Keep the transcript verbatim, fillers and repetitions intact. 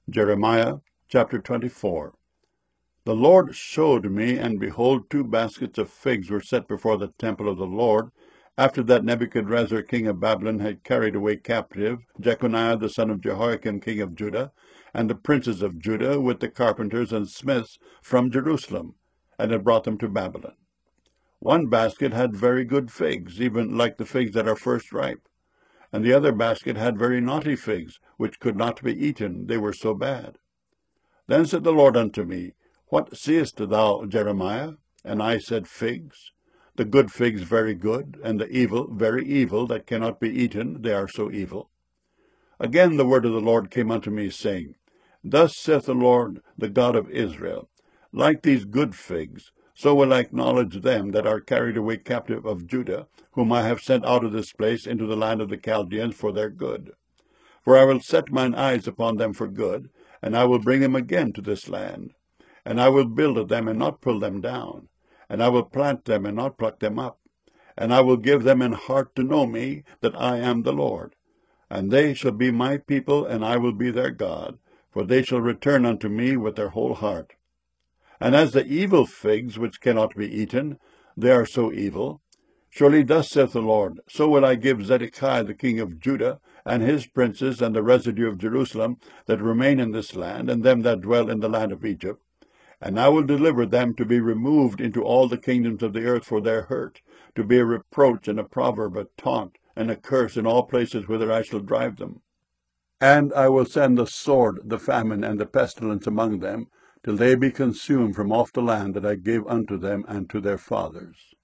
Jeremiah chapter twenty-four. The Lord showed me, and behold, two baskets of figs were set before the temple of the Lord, after that Nebuchadrezzar king of Babylon had carried away captive Jeconiah the son of Jehoiakim king of Judah, and the princes of Judah with the carpenters and smiths from Jerusalem, and had brought them to Babylon. One basket had very good figs, even like the figs that are first ripe. And the other basket had very naughty figs, which could not be eaten, they were so bad. Then said the Lord unto me, What seest thou, Jeremiah? And I said, Figs. The good figs very good, and the evil very evil, that cannot be eaten, they are so evil. Again the word of the Lord came unto me, saying, Thus saith the Lord, the God of Israel, Like these good figs, so will I acknowledge them that are carried away captive of Judah, whom I have sent out of this place into the land of the Chaldeans for their good. For I will set mine eyes upon them for good, and I will bring them again to this land. And I will build them and not pull them down, and I will plant them and not pluck them up. And I will give them an heart to know me, that I am the Lord. And they shall be my people, and I will be their God, for they shall return unto me with their whole heart. And as the evil figs which cannot be eaten, they are so evil. Surely thus saith the Lord, so will I give Zedekiah the king of Judah, and his princes, and the residue of Jerusalem, that remain in this land, and them that dwell in the land of Egypt. And I will deliver them to be removed into all the kingdoms of the earth for their hurt, to be a reproach and a proverb, a taunt, and a curse in all places whither I shall drive them. And I will send the sword, the famine, and the pestilence among them, till they be consumed from off the land that I gave unto them and to their fathers.